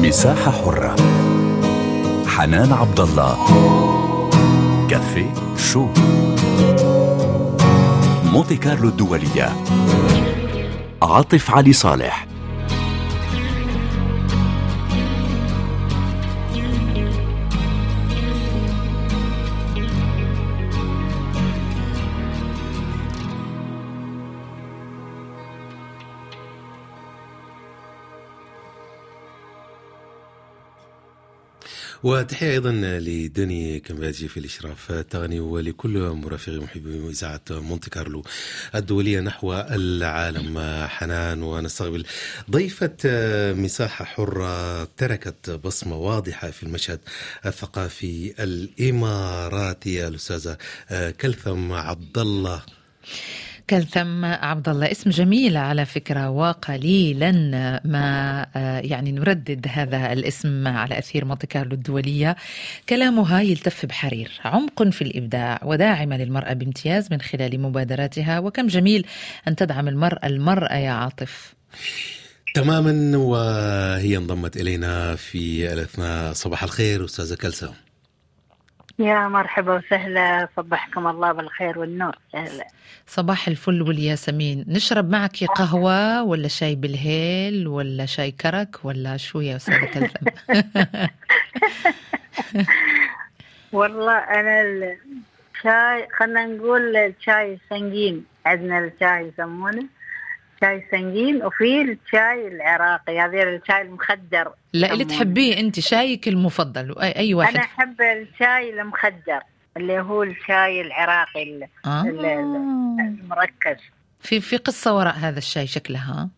مساحة حرة. حنان عبد الله. كافيه شو. مونتي كارلو الدولية. عاطف علي صالح. وتحية أيضا لدني كمباجي في الإشراف التقني ولكل مرافقي محبي إذاعة مونتي كارلو الدولية نحو العالم. حنان، ونستقبل ضيفة مساحة حرة تركت بصمة واضحة في المشهد الثقافي الإماراتي، الأستاذة كلثم عبد الله. كلثم عبد الله اسم جميل على فكرة، وقليلا ما يعني نردد هذا الاسم على أثير مونتي كارلو الدولية. كلامها يلتف بحرير، عمق في الإبداع، وداعمة للمرأة بامتياز من خلال مبادراتها. وكم جميل أن تدعم المرأة يا عاطف. تماما، وهي انضمت إلينا في الأثناء. صباح الخير أستاذة كلثم. يا مرحبا وسهلا، صبحكم الله بالخير والنور. سهلا. صباح الفل والياسمين. نشرب معك قهوة ولا شاي بالهيل ولا شاي كرك ولا شو يا أستاذة كلثم؟ والله أنا الشاي، خلنا نقول الشاي السنجين، عندنا الشاي يسمونه شاي سنجين، وفي الشاي العراقي هذا الشاي المخدر. لا، اللي تحبيه أنت، شايك المفضل أي واحد؟ أنا أحب الشاي المخدر اللي هو الشاي العراقي المركز. في قصة وراء هذا الشاي شكلها؟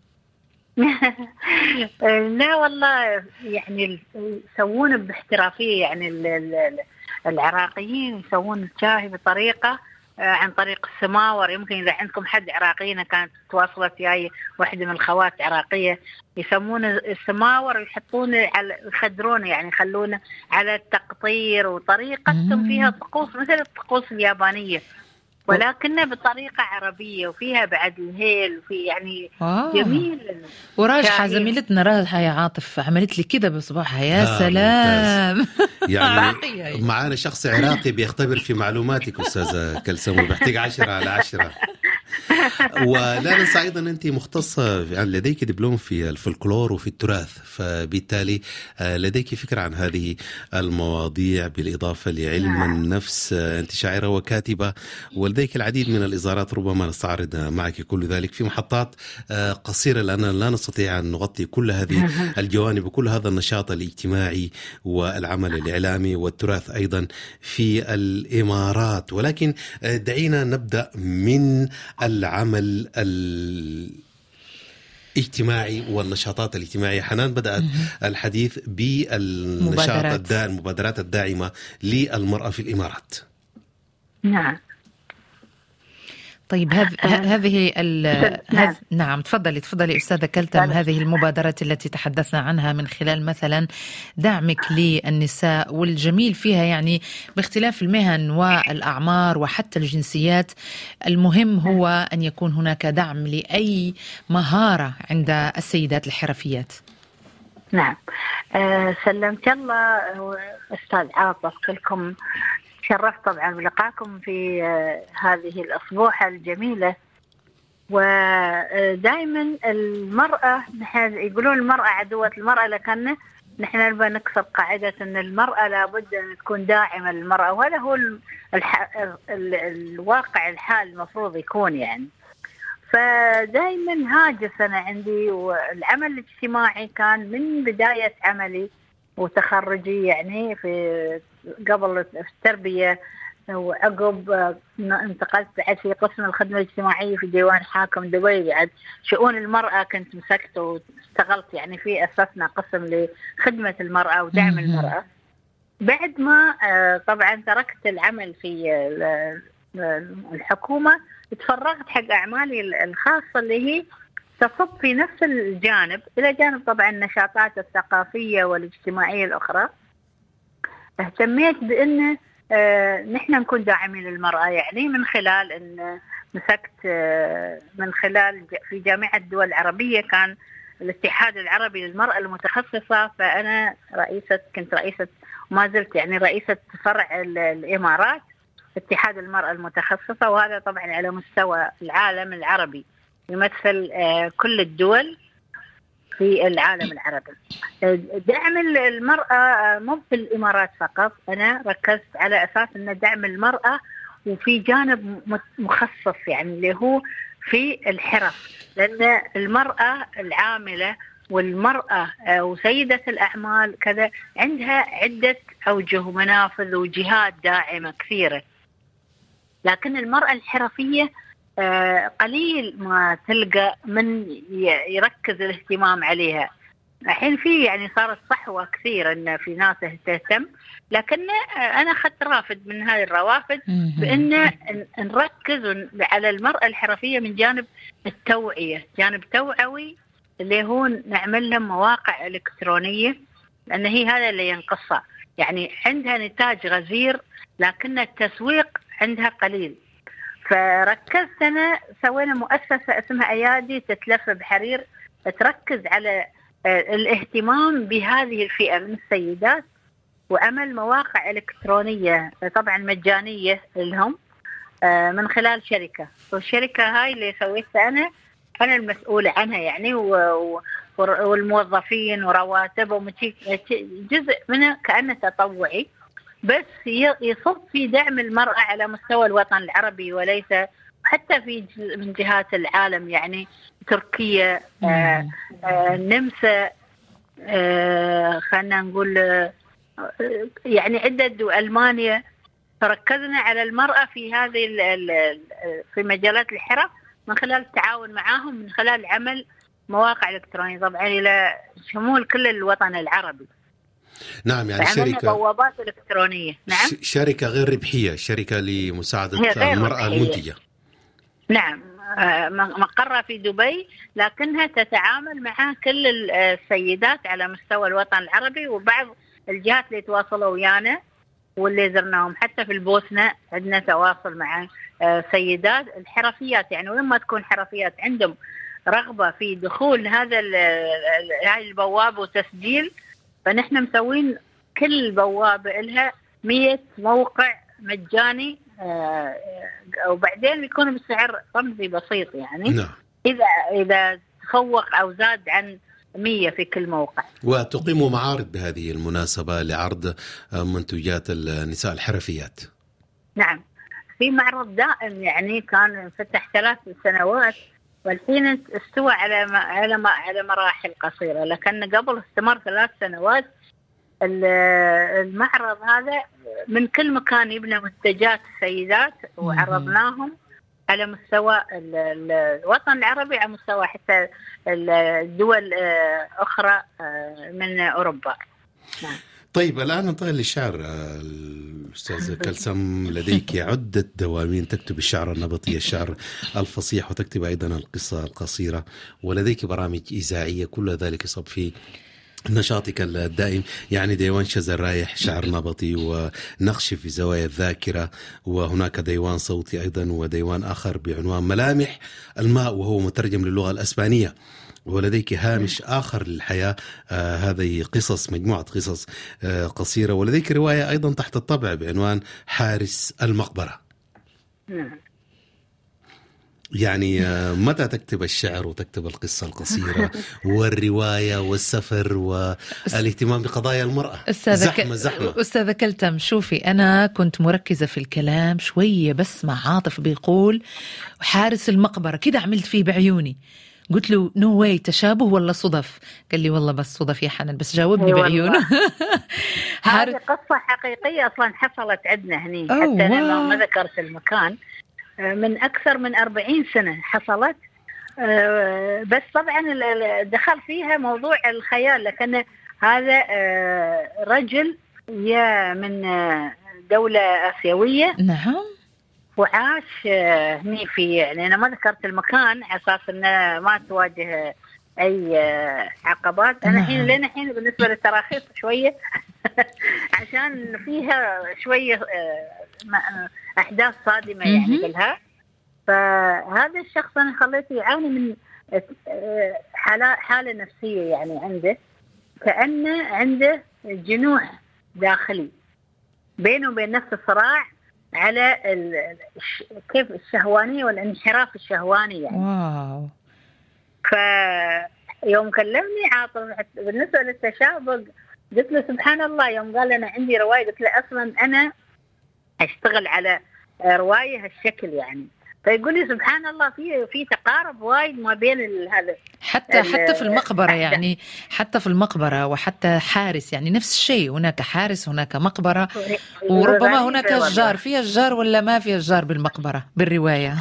لا والله، يعني يسوونه باحترافية، يعني العراقيين يسوون الشاي بطريقة عن طريق السماور. يمكن إذا عندكم حد عراقيين كانت تواصلت وياي واحدة من الخوات عراقية، يسمون السماور ويحطونه على، يخدرونه، يعني يخلونه على التقطير، وطريقتهم فيها طقوس مثل الطقوس اليابانية ولكنها بطريقة عربية، وفيها بعد الهيل، وفي يعني جميل. وراجحة زميلتنا راجحة يا عاطف عملت لي كده بصباحها. يا سلام. يعني معانا شخص عراقي بيختبر في معلوماتك أستاذة كلثم، وبيحتاج 10 على 10. ولا ننسى أيضا أنت مختصة، يعني لديك دبلوم في الفلكلور وفي التراث، فبالتالي لديك فكرة عن هذه المواضيع بالإضافة لعلم النفس. أنت شاعرة وكاتبة، ولديك العديد من الإزارات، ربما نستعرض معك كل ذلك في محطات قصيرة، لأننا لا نستطيع أن نغطي كل هذه الجوانب وكل هذا النشاط الاجتماعي والعمل الإعلامي والتراث أيضا في الإمارات. ولكن دعينا نبدأ من العمل الاجتماعي والنشاطات الاجتماعية. حنان بدأت الحديث المبادرات الداعمة للمرأة في الإمارات. نعم. طيب هذه نعم، تفضلي أستاذة كلثم. هذه المبادرات التي تحدثنا عنها من خلال مثلا دعمك للنساء، والجميل فيها يعني باختلاف المهن والأعمار وحتى الجنسيات، المهم هو أن يكون هناك دعم لأي مهارة عند السيدات الحرفيات. نعم. سلمت الله أستاذ عاطف، كلكم شرفت طبعا بلقاكم في هذه الأصبوحة الجميلة. ودائما المرأة، يقولون المرأة عدوة المرأة، لكن نحن نبغى نكسر قاعدة أن المرأة لابد أن تكون داعمة للمرأة، وهذا هو الواقع الحال المفروض يكون يعني. فدائما هاجس أنا عندي، والعمل الاجتماعي كان من بداية عملي وتخرجي، يعني في قبل التربية، وعقب انتقلت بعد في قسم الخدمة الاجتماعية في ديوان حاكم دبي، بعد شؤون المرأة كنت مسكت واشتغلت، يعني في أسسنا قسم لخدمة المرأة ودعم المرأة. بعد ما طبعا تركت العمل في الحكومة، تفرغت حق أعمالي الخاصة اللي هي تصب في نفس الجانب، إلى جانب طبعا النشاطات الثقافية والاجتماعية الأخرى. اهتميت بأن نحن نكون داعمين للمرأة، يعني من خلال أن مسكت من خلال في جامعة الدول العربية كان الاتحاد العربي للمرأة المتخصصة، فأنا كنت رئيسة ما زلت يعني رئيسة فرع الإمارات اتحاد المرأة المتخصصة، وهذا طبعا على مستوى العالم العربي يمثل كل الدول في العالم العربي. دعم المرأة مو في الإمارات فقط، أنا ركزت على أساس أن دعم المرأة وفي جانب مخصص يعني اللي هو في الحرف، لأن المرأة العاملة والمرأة وسيدة الأعمال كذا عندها عدة أوجه ومنافذ وجهات داعمة كثيرة، لكن المرأة الحرفية قليل ما تلقى من يركز الاهتمام عليها. الحين في يعني صارت صحوة كثير ان في ناس تهتم، لكن انا اخذت رافد من هذه الروافد بان نركز على المرأة الحرفية من جانب التوعية، جانب توعوي اللي هو نعمل لهم مواقع الكترونية، لان هي هذا اللي ينقصها، يعني عندها نتاج غزير لكن التسويق عندها قليل. فركزت أنا، سوينا مؤسسة اسمها أيادي تتلف بحرير تركز على الاهتمام بهذه الفئة من السيدات، وعمل مواقع إلكترونية طبعا مجانية لهم من خلال شركة، والشركة هاي اللي سويتها أنا المسؤولة عنها يعني، والموظفين ورواتبهم جزء منها كأنه تطوعي، بس يصب في دعم المرأة على مستوى الوطن العربي وليس حتى في من جهات العالم، يعني تركيا، النمسا، خلنا نقول يعني عدة، ألمانيا. فركزنا على المرأة في هذه في مجالات الحرف من خلال التعاون معهم، من خلال عمل مواقع إلكترونية طبعا إلى شمول كل الوطن العربي. نعم، يعني شركة بوابات إلكترونية. نعم، شركة غير ربحية، شركة لمساعدة المرأة المنتجة. نعم، مقرها في دبي، لكنها تتعامل مع كل السيدات على مستوى الوطن العربي، وبعض الجهات اللي تواصلوا ويانا واللي زرناهم حتى في البوسنة عندنا تواصل مع سيدات الحرفيات، يعني ولما تكون حرفيات عندهم رغبة في دخول هاي البوابة وتسجيل، فنحن مسوين كل بوابة لها 100 موقع مجاني، وبعدين يكون بسعر رمزي بسيط يعني. نعم. إذا تفوق أو زاد عن 100 في كل موقع. وتقيموا معارض بهذه المناسبة لعرض منتجات النساء الحرفيات. نعم، في معرض دائم يعني كان فتح 3 سنوات، والحين استوى على مراحل قصيرة، لكن قبل استمر 3 سنوات. المعرض هذا من كل مكان يبنى منتجات السيدات، وعرضناهم على مستوى الوطن العربي، على مستوى حتى الدول أخرى من أوروبا. نعم. طيب الآن ننتقل للشعر. الأستاذة كلثم، لديك عدة دواوين، تكتب الشعر النبطي، الشعر الفصيح، وتكتب أيضا القصة القصيرة، ولديك برامج إذاعية، كل ذلك يصب في نشاطك الدائم، يعني ديوان شذا الرايح شعر نبطي، ونقش في زوايا الذاكرة، وهناك ديوان صوتي أيضا، وديوان آخر بعنوان ملامح الماء وهو مترجم للغة الأسبانية، ولديك هامش آخر للحياة، هذه قصص، مجموعة قصص قصيرة، ولديك رواية أيضا تحت الطبع بعنوان حارس المقبرة. يعني متى تكتب الشعر وتكتب القصة القصيرة والرواية والسفر والاهتمام بقضايا المرأة؟ زحمة. أستاذة كلثم، شوفي، أنا كنت مركزة في الكلام شوية، بس مع عاطف بيقول حارس المقبرة كده عملت فيه بعيوني، قلت له نو واي، تشابه ولا صدف؟ قال لي والله بس صدف يا حنان، بس جاوبني بعيونه. هذه قصة حقيقية أصلا حصلت عندنا هني، حتى أنا ما ذكرت المكان، من أكثر من 40 سنة حصلت، بس طبعا دخل فيها موضوع الخيال، لكن هذا رجل يا من دولة آسيوية. نعم. وعاش هني في، يعني أنا ما ذكرت المكان على أساس أنه ما تواجه أي عقبات. أنا الحين لين الحين بالنسبة للتراخيص شوية عشان فيها شوية أحداث صادمة يعني بالها. فهذا الشخص أنا خليته يعاني من حالة نفسية يعني عنده، كأنه عنده جنوح داخلي بينه وبين نفسه صراع على كيف الشهوانية والانحراف الشهواني يعني. واو. فيوم كلمني عاطف بالنسبة للتشابك قلت له سبحان الله، يوم قال أنا عندي رواية قلت له أصلا أنا أشتغل على رواية هالشكل يعني. فيقول لي سبحان الله في تقارب وايد ما بين هذا، حتى في المقبرة يعني، حتى في المقبرة وحتى حارس يعني نفس الشيء، هناك حارس هناك مقبرة، وربما هناك أشجار، فيها أشجار ولا ما فيها أشجار بالمقبرة بالرواية؟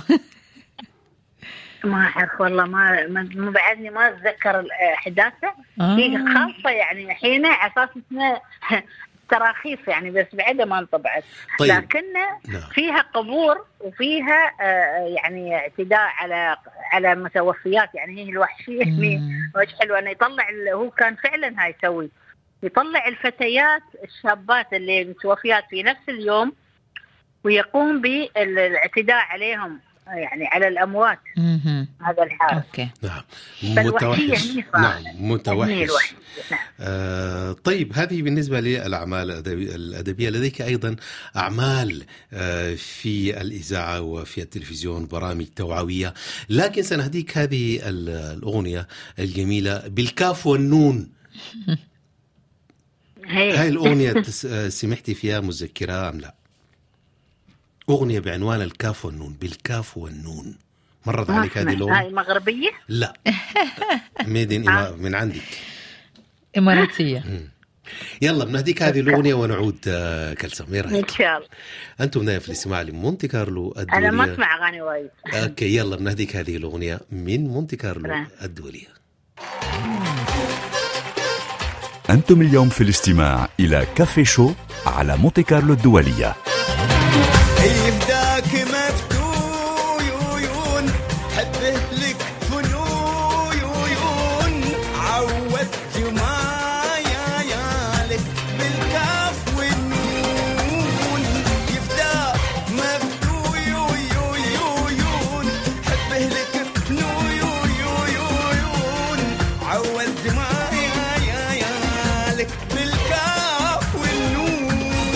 ما أعرف والله، ما بعدني ما أتذكر الأحداث فيه خاصة يعني حين أساس اسمه تراخيص يعني، بس بعدها ما انطبعت. طيب. لكن فيها قبور وفيها يعني اعتداء على متوفيات يعني. هي الوحشية وجه حلو انه يطلع، هو كان فعلا هاي يسوي، يطلع الفتيات الشابات اللي متوفيات في نفس اليوم ويقوم بالاعتداء عليهم يعني على الأموات. هذا الحال. نعم متوحش. نعم متوحش. طيب هذه بالنسبة للأعمال الأدبية. لديك أيضا أعمال في الإذاعة وفي التلفزيون، برامج توعوية، لكن سنهديك هذه الأغنية الجميلة بالكاف والنون. هاي الأغنية سمعتي فيها مذكرة أم لا؟ أغنية بعنوان الكاف والنون، بالكاف والنون، مرت عليك هذه الأغنية؟ هاي مغربية؟ لا ميدين من عندك، إماراتية. يلا بنهديك هذه الأغنية ونعود كلثوم. إن شاء الله. أنتم نايف في الاستماع لمونتي كارلو الدولية. أنا ما أسمع أغاني وايد. أوكي يلا بنهديك هذه الأغنية من مونتي كارلو الدولية. أنتم اليوم في الاستماع إلى كافي شو على مونتي كارلو الدولية. يفداك مفتويون حبه لك فنويون عود جمايالك بالكاف والنون. يفداك مفتويون حبه لك فنويون عود جمايالك بالكاف والنون.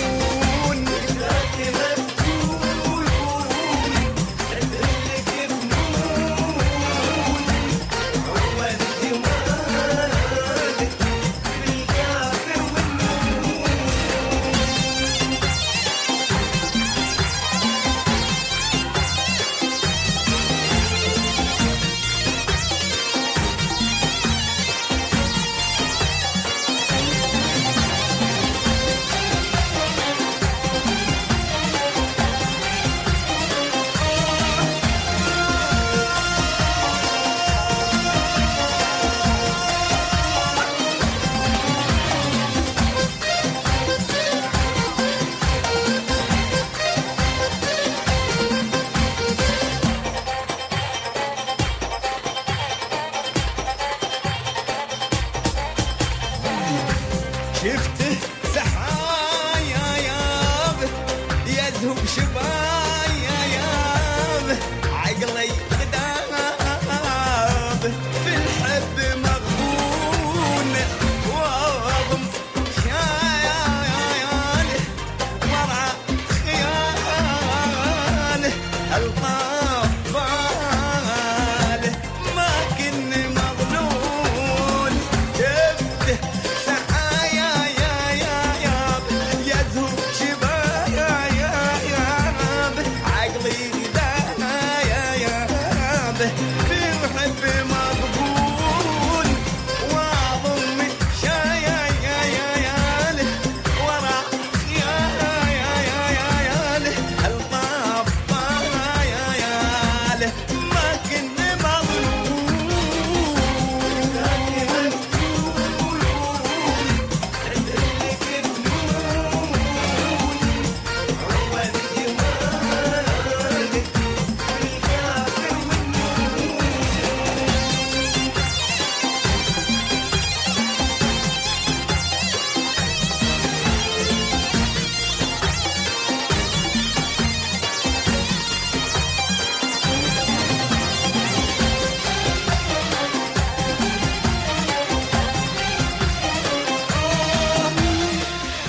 شفته سحايا ياب يذهب شبايا ياب عقلي غداب في الحب مغبون واضم خياله مرعى خياله الطاف باله ما كن مظلول. شفته في محب مضبون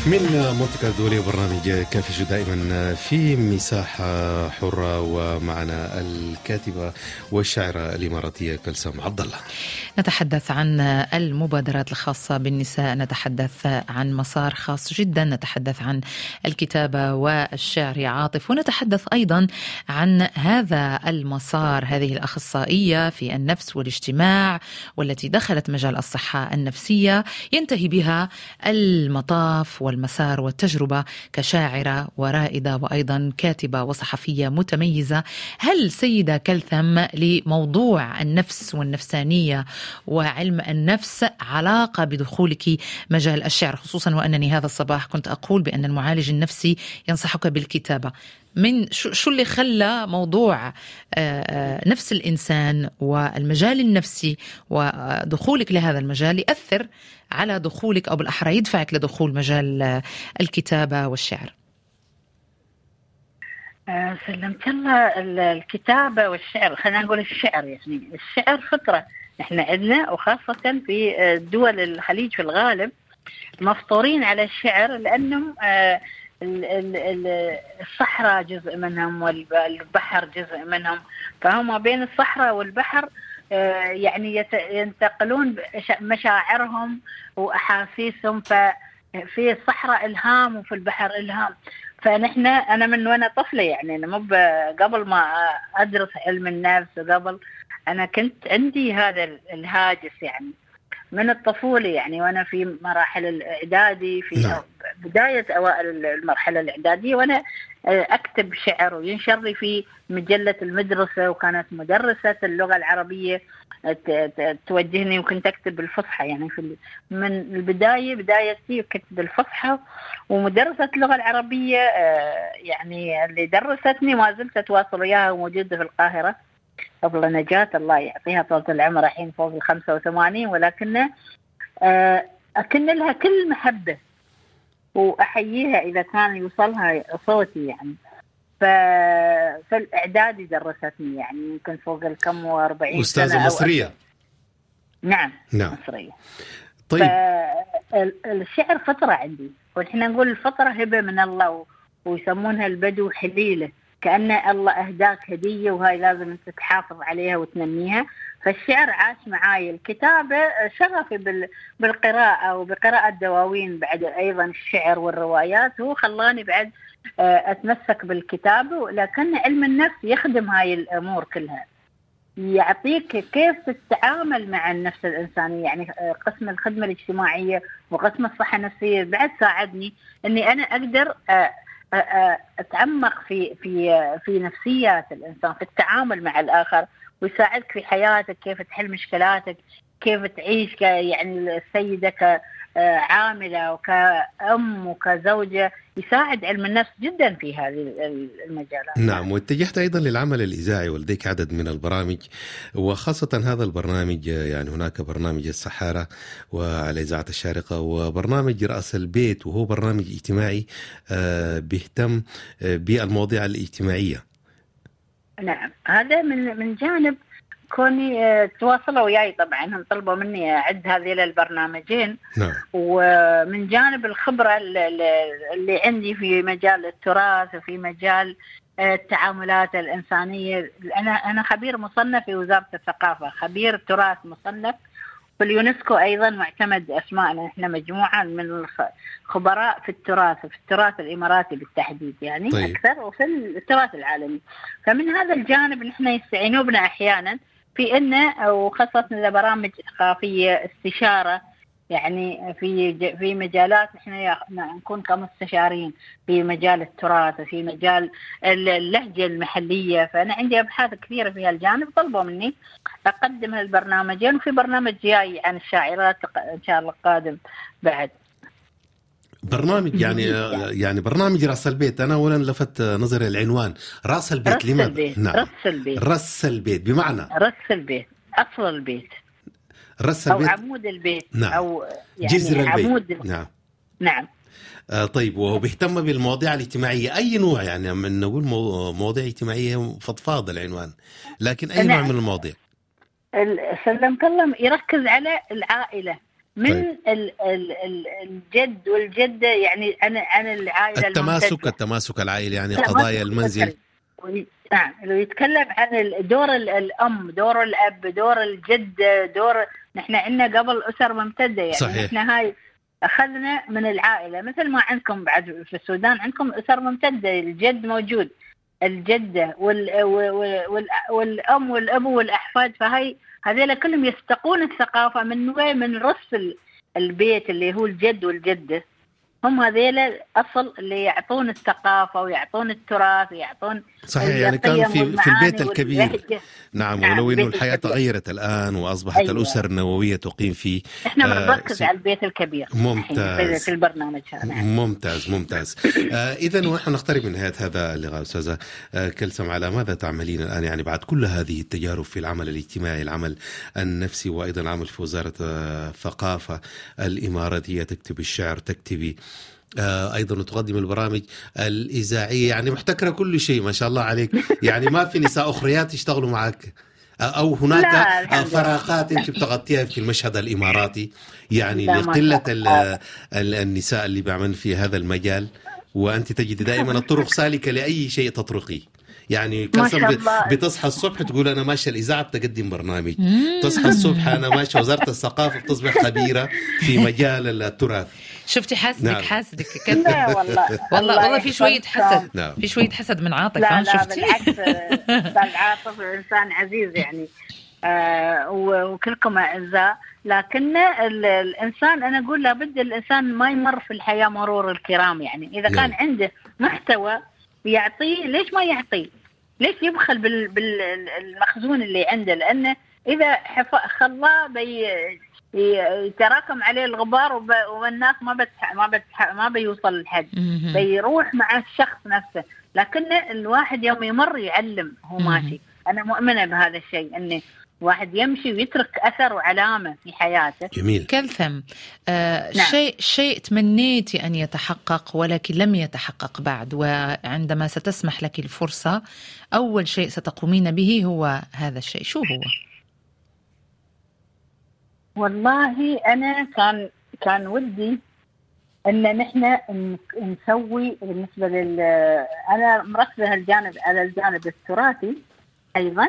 من مونتي كاردو برنامج كافي شو دائما في مساحة حرة، ومعنا الكاتبة والشاعرة الإماراتية كلثوم عبد الله. نتحدث عن المبادرات الخاصة بالنساء، نتحدث عن مسار خاص جدا، نتحدث عن الكتابة والشعر يا عاطف، ونتحدث أيضا عن هذا المسار، هذه الأخصائية في النفس والاجتماع والتي دخلت مجال الصحة النفسية، ينتهي بها المطاف والمسار والتجربة كشاعرة ورائدة وأيضا كاتبة وصحفية متميزة. هل سيدة كلثم لموضوع النفس والنفسانية وعلم النفس علاقة بدخولك مجال الشعر، خصوصا وأنني هذا الصباح كنت أقول بأن المعالج النفسي ينصحك بالكتابة؟ من شو اللي خلى موضوع نفس الإنسان والمجال النفسي ودخولك لهذا المجال يأثر على دخولك، أو بالأحرى يدفعك لدخول مجال الكتابة والشعر؟ سلمت الله. الكتابة والشعر، خلينا نقول الشعر، يعني الشعر فطرة احنا عندنا، وخاصة في دول الخليج في الغالب مفطورين على الشعر، لأنهم الصحراء جزء منهم والبحر جزء منهم، فهم بين الصحراء والبحر يعني ينتقلون مشاعرهم وأحاسيسهم، ففي الصحراء إلهام وفي البحر إلهام. فنحن أنا من وأنا طفلة، يعني أنا مو قبل ما أدرس علم النفس، وقبل أنا كنت عندي هذا الهاجس يعني من الطفولة، يعني وأنا في مراحل الإعدادي، في بداية أوائل المرحلة الإعدادية، وأنا أكتب شعر وينشر لي في مجلة المدرسة، وكانت مدرسة اللغة العربية توجهني، وكنت أكتب بالفصحى، يعني من البداية بدايتي كنت بالفصحى. ومدرسة اللغة العربية يعني اللي درستني ما زلت أتواصل وياها، وموجودة في القاهرة قبل نجاة الله يعطيها طولة العمر، الحين فوق 85، ولكن أكن لها كل محبة وأحييها إذا كان يوصلها صوتي يعني. في الإعدادي درستني، يعني يمكن فوق الكم و40 أستاذة سنة مصرية. نعم مصرية. طيب الشعر فطرة عندي، وإحنا نقول الفطرة هبة من الله، ويسمونها البدو حليلة، كأن الله أهداك هدية وهاي لازم أنت تحافظ عليها وتنميها. فالشعر عاش معاي. الكتابة شغفي بالقراءة وبقراءة دواوين بعد أيضا الشعر والروايات، هو خلاني بعد أتمسك بالكتابة. لكن علم النفس يخدم هاي الأمور كلها، يعطيك كيف تتعامل مع النفس الإنسانية، يعني قسم الخدمة الاجتماعية وقسم الصحة النفسية بعد ساعدني أني أنا أقدر أتعمق في نفسيات الإنسان، في التعامل مع الآخر، ويساعدك في حياتك كيف تحل مشكلاتك، كيف تعيش يعني السيدة كعاملة وكأم وكزوجة. يساعد علم النفس جدا في هذه المجالات. نعم، واتجهت أيضا للعمل الإذاعي، ولديك عدد من البرامج، وخاصة هذا البرنامج، يعني هناك برنامج السحارة وعلى إذاعة الشارقة، وبرنامج رأس البيت، وهو برنامج اجتماعي بيهتم بالمواضيع الاجتماعية. نعم، هذا من جانب كوني تواصلوا وياي، طبعا هم طلبوا مني أعد هذه البرنامجين. نعم. ومن جانب الخبرة اللي عندي في مجال التراث وفي مجال التعاملات الإنسانية، أنا خبير مصنف في وزارة الثقافة، خبير تراث مصنف في اليونسكو، أيضا معتمد أسماءنا إحنا مجموعة من الخبراء في التراث الإماراتي بالتحديد، يعني طيب. أكثر، وفي التراث العالمي. فمن هذا الجانب نحن يستعينوا بنا أحيانا في إنه، وخاصة برامج ثقافية استشارة، يعني في مجالات نحن نكون كمستشارين في مجال التراث وفي مجال اللهجة المحلية. فأنا عندي أبحاث كثيرة في هالجانب، طلبوا مني أقدم هالبرنامجين، وفي برنامج جاي عن الشاعرات إن شاء الله قادم بعد. برنامج يعني برنامج رأس البيت. أنا أولا لفت نظري العنوان رأس البيت. لماذا؟ نعم. رأس البيت بمعنى رأس البيت، أصل البيت، رأس البيت أو عمود البيت. نعم. أو يعني جذر البيت. عمود. نعم. طيب، وهو بيهتم بالمواضيع الاجتماعية، أي نوع؟ يعني من نقول مواضيع اجتماعية فضفاض العنوان، لكن أي نوع من المواضيع؟ سلمك الله يركز على العائلة، من طيب. الجد والجدة، يعني عن العائلة التماسك العائلي، يعني قضايا المنزل. نعم، لو يتكلم عن دور الأم، دور الأب، دور الجد، نحن عندنا قبل أسر ممتدة، يعني صحيح. نحن هاي أخذنا من العائلة، مثل ما عندكم بعد في السودان عندكم أسر ممتدة، الجد موجود، الجدة والأم والأبو والأحفاد، فهي هذول كلهم يستقون الثقافة من رأس البيت اللي هو الجد والجدة، هم هذيل أصل اللي يعطون الثقافة ويعطون التراث ويعطون صحيح. يعني كان في البيت الكبير. نعم. ولو إنه الحياة تغيرت الآن وأصبحت أيوة. الأسر النووية تقيم فيه. إحنا بنركز على البيت الكبير. ممتاز. في البرنامج هذا. ممتاز. إذن ونحن نقترب من نهاية هذا اللقاء أستاذة كلثم، على ماذا تعملين الآن يعني بعد كل هذه التجارب في العمل الاجتماعي، العمل النفسي، وأيضا العمل في وزارة الثقافة الإماراتية، تكتبي الشعر، تكتبي أيضا تقدم البرامج الإذاعية، يعني محتكرة كل شيء ما شاء الله عليك. يعني ما في نساء أخريات يشتغلوا معك، أو هناك فراغات أنت بتغطيها في المشهد الإماراتي، يعني لقلة النساء اللي بيعمل في هذا المجال، وأنت تجد دائما الطرق سالكة لأي شيء تطرقي. يعني كلثم بتصحى الصبح تقول أنا ماشية الإذاعة بتقدم برنامج، تصحى الصبح أنا ماشية وزارة الثقافة بتصبح خبيرة في مجال التراث. شفتي حاسدك. نعم. حاسدك لا والله في شوية حسد. نعم. في شوية حسد من عاطف. لا شفتي؟ بالعكس، عاطف إنسان عزيز يعني، وكلكم أعزاء، لكن الإنسان أنا أقول لابد الإنسان ما يمر في الحياة مرور الكرام، يعني إذا كان عنده محتوى يعطيه، ليش ما يعطيه؟ ليش يبخل بالمخزون اللي عنده؟ لأنه إذا خلاه يتراكم عليه الغبار والناس ما بيوصل لحد، بيروح مع الشخص نفسه. لكن الواحد يوم يمر يعلم هو ماشي. أنا مؤمنة بهذا الشيء، أنه واحد يمشي ويترك أثر وعلامة في حياته. جميل. كلثم، نعم. شيء تمنيتي أن يتحقق ولكن لم يتحقق بعد، وعندما ستسمح لك الفرصة أول شيء ستقومين به هو هذا الشيء، شو هو؟ والله أنا كان ودي أن نحن نسوي بالنسبة أنا مركزة على الجانب التراثي أيضا،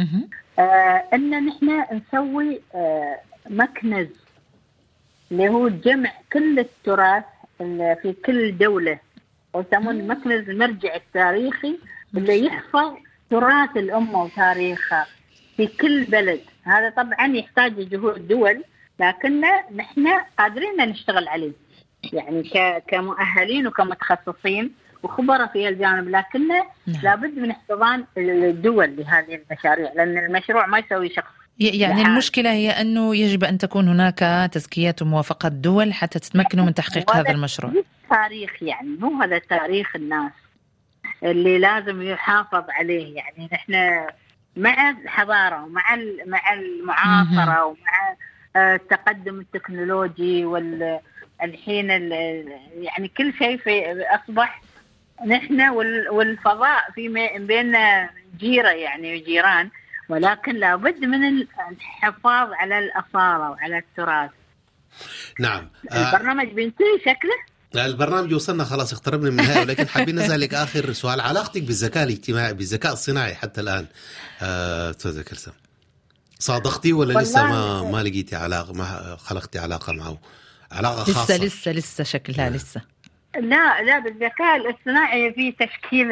أن نحن نسوي مكنز اللي هو جمع كل التراث في كل دولة، ويسمون المكنز المرجع التاريخي اللي يحفظ تراث الأمة وتاريخها في كل بلد. هذا طبعا يحتاج جهود دول، لكن نحن قادرين نشتغل عليه، يعني كمؤهلين وكمتخصصين وخبراء في الجانب، لكن لابد من احتضان الدول لهذه المشاريع، لأن المشروع ما يسوي شخص. يعني المشكلة هي أنه يجب أن تكون هناك تزكيات وموافقة دول حتى تتمكنوا من تحقيق هذا المشروع. التاريخ يعني هو هذا تاريخ الناس اللي لازم يحافظ عليه. يعني نحن مع الحضارة ومع المعاصرة ومع التقدم التكنولوجي والحين يعني كل شيء أصبح نحن والفضاء في بيننا جيرة يعني جيران، ولكن لابد من الحفاظ على الأصالة وعلى التراث. نعم. البرنامج بينتهي شكله. البرنامج وصلنا خلاص، اقتربنا من النهاية، ولكن حابين نسألك آخر سؤال، علاقتك بالذكاء الاجتماعي، بالذكاء الصناعي حتى الآن أستاذة كلثم، صادقتي ولا لسه ما لقيتي علاقة، ما خلقتي علاقة معه، علاقة خاصة؟ لسه شكلها لسه. لا بالذكاء الاصطناعي في تشكيل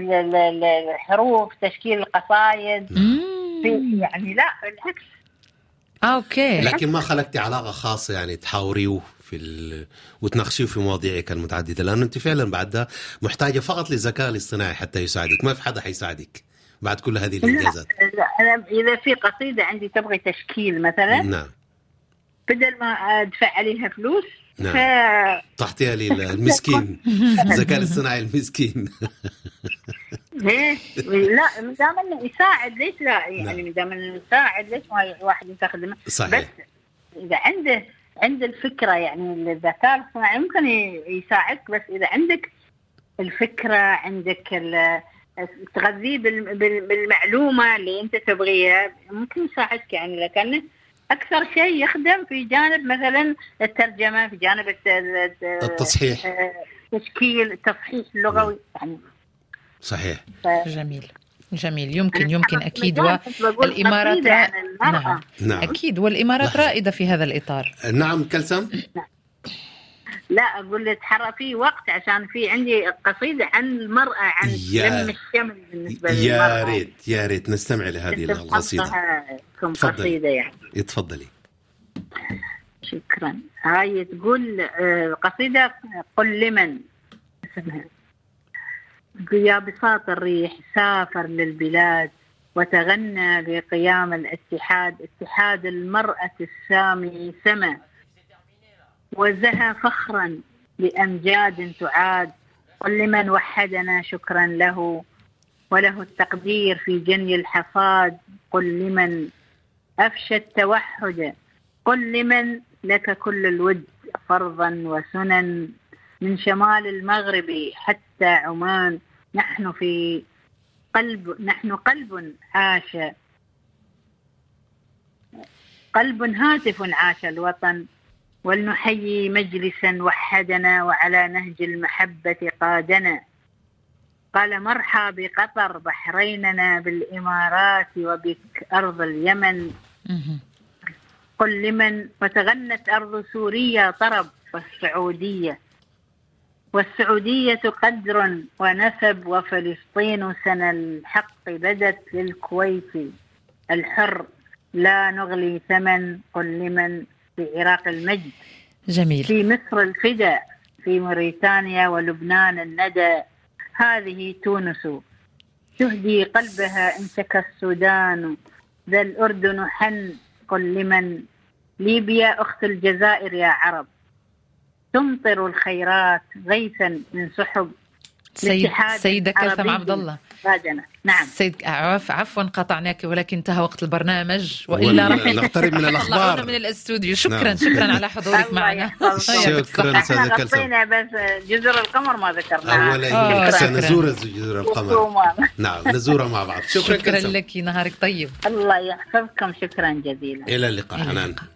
الحروف، تشكيل القصائد، يعني لا بالعكس. اوكي. لكن ما خلقتي علاقة خاصة يعني تحاوريه وتناقشيه في مواضيعك المتعددة، لأنه أنت فعلا بعد ده محتاجة فقط للذكاء الاصطناعي حتى يساعدك، ما في حدا حيساعدك بعد كل هذه الإنجازات. أنا إذا في قصيدة عندي تبغي تشكيل مثلا، نعم، بدل ما أدفع عليها فلوس نعم تعطيها للمسكين الذكاء الاصطناعي المسكين. لا مدام انه يساعد ليش لا، يعني مدام انه يساعد ليش ما واحد يستخدمه؟ صحيح. بس اذا عنده الفكره، يعني الذكاء الاصطناعي ممكن يساعدك، بس اذا عندك الفكره، عندك تغذيه بالمعلومه اللي انت تبغيها، ممكن يساعدك يعني. لكن أكثر شيء يخدم في جانب مثلا الترجمة، في جانب التصحيح، تشكيل التصحيح اللغوي يعني. صحيح. جميل جميل. يمكن أكيد. والإمارات نعم أكيد، والإمارات رائدة في هذا الإطار. نعم كلثم. لا أقول لك في وقت عشان في عندي قصيدة عن المرأة، عن لم الشمل بالنسبة للمرأة. يا ريت نستمع لهذه القصيدة. قصيدة يعني. اتفضلي. شكرا. هاي تقول قصيدة قل لمن اسمها. يا بساط الريح سافر للبلاد وتغنى بقيام الاتحاد، اتحاد المرأة السامي سما وزها فخرا بأمجاد تعاد. قل لمن وحدنا شكرا له وله التقدير في جني الحصاد. قل لمن أفشى التوحد، قل لمن لك كل الود فرضا وسنن من شمال المغرب حتى عمان. نحن قلب عاش، قلب هاتف عاش الوطن، ولنحيي مجلسا وحدنا وعلى نهج المحبة قادنا. قال مرحى بقطر بحريننا بالإمارات وبك أرض اليمن. قل لمن وتغنت أرض سوريا طرب، والسعودية قدر ونسب، وفلسطين سنة الحق بدت للكويت الحر لا نغلي ثمن. قل لمن في العراق المجد، جميل. في مصر الفداء، في موريتانيا ولبنان الندى. هذه تونس تهدي قلبها إن شكى السودان، ذا الأردن حن. قل لمن ليبيا أخت الجزائر يا عرب، تمطر الخيرات غيثا من سحب. سيدة كلثم عبد الله. نعم سيد عفوا قطعناك، ولكن انتهى وقت البرنامج، وإلا راح نقترب من الأخبار من الاستوديو. شكرا على حضورك معنا. شكرا أستاذة كلثم. بس جزر القمر ما ذكرناها. أولا سنزور جزر القمر. نعم نزورها مع بعض. شكرا لك، نهارك طيب. الله يحفظكم. شكرا جزيلا. إلى اللقاء حنان.